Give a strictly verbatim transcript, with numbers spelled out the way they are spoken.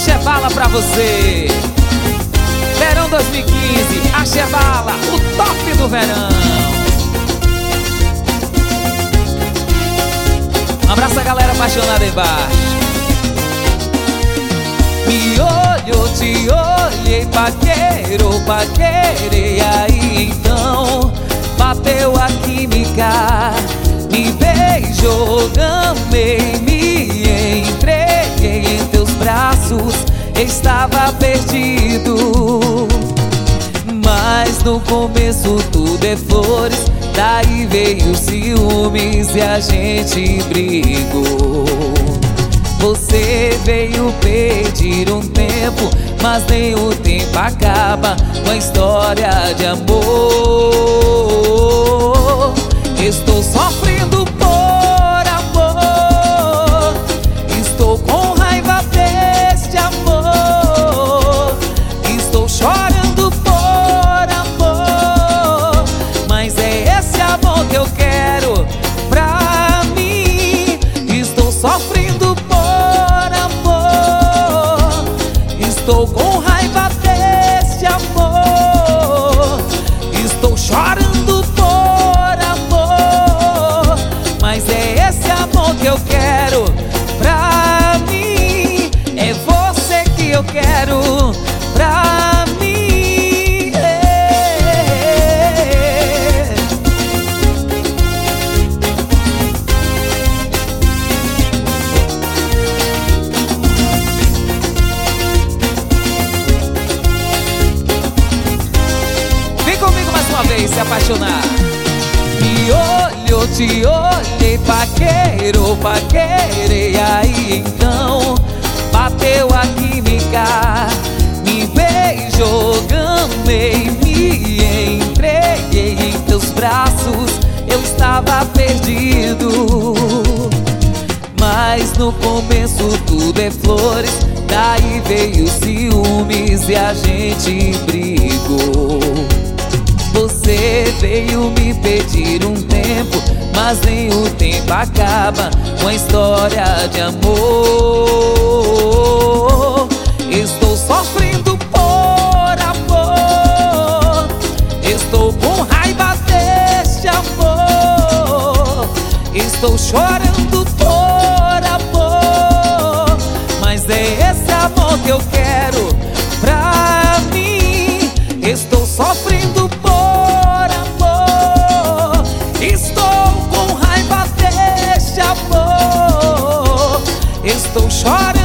Axé Bala pra você. Verão dois mil e quinze, Axé Bala, o top do verão. Um abraço a galera apaixonada embaixo. Me olhou, te olhei, paquerou, paquerei. Aí então bateu a química. Me beijou, amei, me entreguei em teus braços. Estava perdido, mas no começo tudo é flores. Daí veio ciúmes e a gente brigou. Você veio pedir um tempo, mas nem o tempo acaba com a história de amor. Estou sofrendo por amor, estou com raiva deste amor, estou chorando por amor, mas é esse amor que eu quero pra mim. Estou sofrendo por amor, estou com raiva deste amor, estou chorando por amor, mas é esse amor que eu quero pra mim. É você que eu quero pra mim. É. Vem comigo mais uma vez se apaixonar. Me olhou, te olhei, paquerou, paquerei. Aí então bateu a química. Me beijou, amei, me entreguei em teus braços. Eu estava perdido, mas no começo tudo é flores. Daí veio ciúmes e a gente brigou. Você veio me pedir um tempo, mas nem o tempo acaba com a história de amor. Estou sofrendo por amor, estou com raiva deste amor, estou chorando por amor, mas é esse amor que eu quero pra mim. Estou sofrendo por amor, estou com raiva deste amor, estou chorando